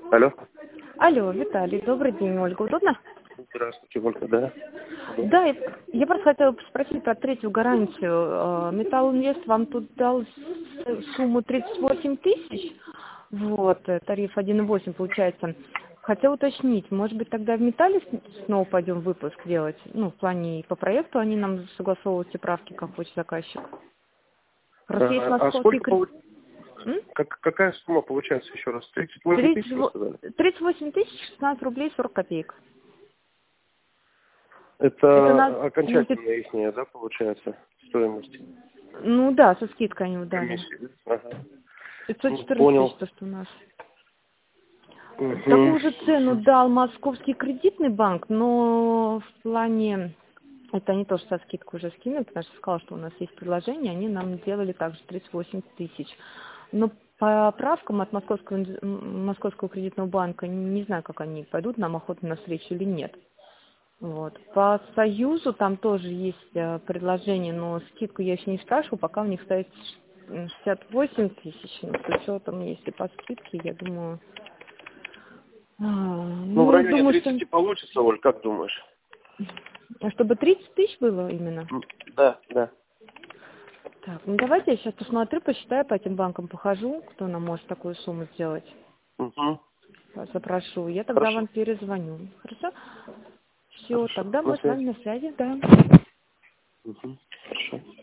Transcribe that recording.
Алло. Алло, Виталий, добрый день, Ольга. Удобно? Здравствуйте, Ольга, да? Да, я просто хотела спросить про третью гарантию. Металлинвест вам тут дал сумму 38 тысяч, вот, тариф 1,8 получается. Хотела уточнить, может быть, тогда в металле снова пойдем выпуск делать? Ну, в плане по проекту они нам согласовывают все правки, как хочет заказчик. Просто есть А московский сколько кредит. какая сумма получается еще раз? 38 тысяч, вы сказали? 38 тысяч 16 рублей 40 копеек. Это Это окончательная ихняя, да, получается, стоимость? Ну да, со скидкой они дали. Комиссии. Ага. 514 Понял. тысяч, то, что у нас. Угу. Такую же цену дал Московский кредитный банк, но в плане... Это они тоже со скидкой уже скинули, потому что сказала, что у нас есть предложение, они нам делали также 38 тысяч. Но по правкам от Московского кредитного банка, не знаю, как они пойдут нам охотно навстречу или нет. Вот. По Союзу там тоже есть предложение, но скидку я еще не спрашивала, пока у них стоит 68 тысяч, но с учетом, если по скидке, я думаю... Ну, в я районе думаю, 30 что... получится, Оль, как думаешь? Чтобы 30 тысяч было именно? Да, да. Так, ну давайте я сейчас посмотрю, посчитаю, по этим банкам похожу, кто нам может такую сумму сделать. Угу. Запрошу. Я тогда Хорошо. вам перезвоню. Хорошо? Все, Хорошо. тогда На мы с связи. вами на связи, да. Угу. Хорошо.